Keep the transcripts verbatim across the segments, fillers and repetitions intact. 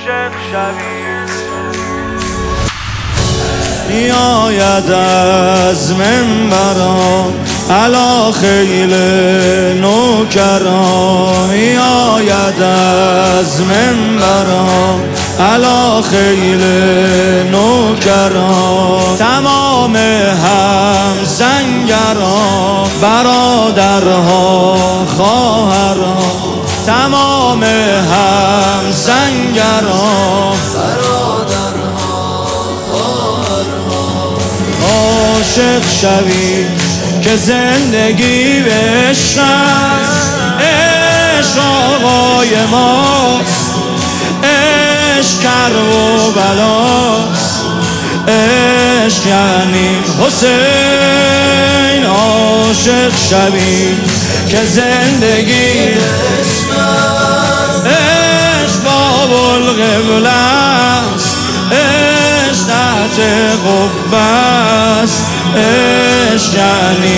عاشق شوی. میآید از منبران علا خیل نوکران، میآید از منبران علا خیل نوکران، تمام همسنگران برادرها خواهران، تمام همسنگران عاشق شوی که زندگی به عشق است، عشق آقای ماست، عشق کرب و بلاست، عشق یعنی حسین. عاشق شوی که زندگی به عشق است، عشق باب القبله است، عشق تحت قبه است، عشق یعنی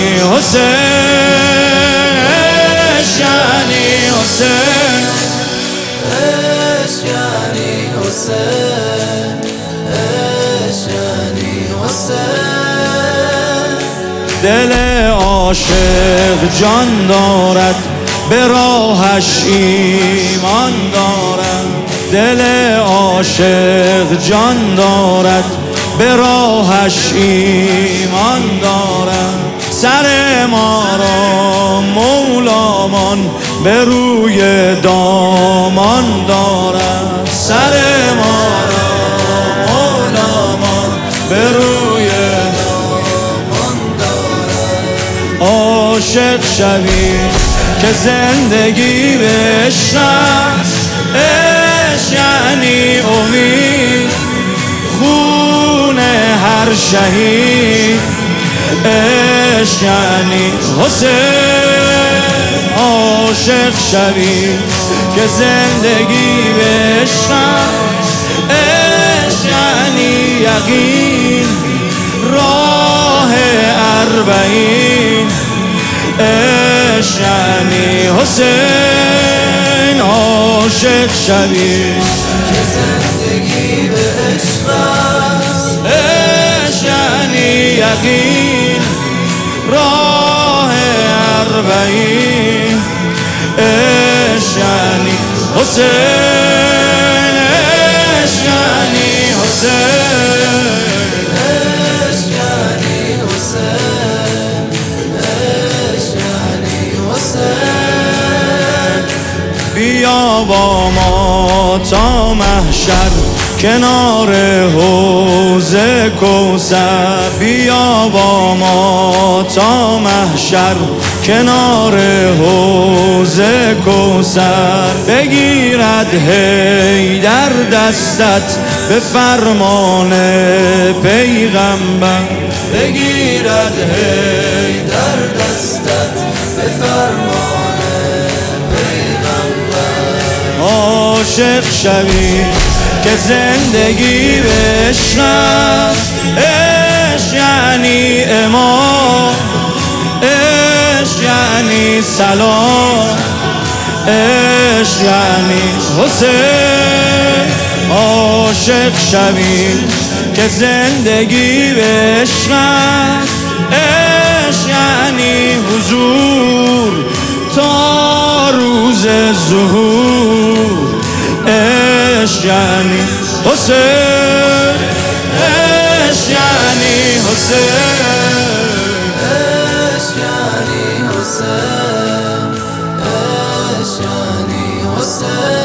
حسین، عشق یعنی حسین، عشق یعنی حسین، عشق یعنی حسین. دل عاشق جان دارد به راهش ایمان دارد، دل عاشق جان دارد به راهش ایمان دارد، سر ما را مولامان به روی دامان دارد، سر ما را مولامان به روی دامان دارد. عاشق شوی که زندگی به عشق است، عشق یعنی امید، خون هر شهید، عشق یعنی حسین. عاشق شوی که زندگی به عشق است، عشق یعنی یقین، راه اربعین، عشق یعنی حسین. عاشق شوی که زندگی به عشق است، عشق یعنی یقین، راه اربعین، عشق یعنی حسین، عشق یعنی حسین، عشق یعنی حسین، عشق یعنی حسین. بیا با ما تا محشر کنار حوض کوثر، بیا با ما تا محشر کنار حوض کوثر، بگیرد حیدر دستت به فرمان پیغمبر، بگیرد حیدر دستت به فرمان پیغمبر. عاشق شوی که زندگی به عشق است، عشق یعنی امام، عشق یعنی سلام، عشق یعنی حسین. عاشق شوی که زندگی به عشق است، عشق یعنی حضور تا روز ظهور، عشق یعنی حسین، عشق یعنی حسین، عشق یعنی حسین، عشق یعنی حسین.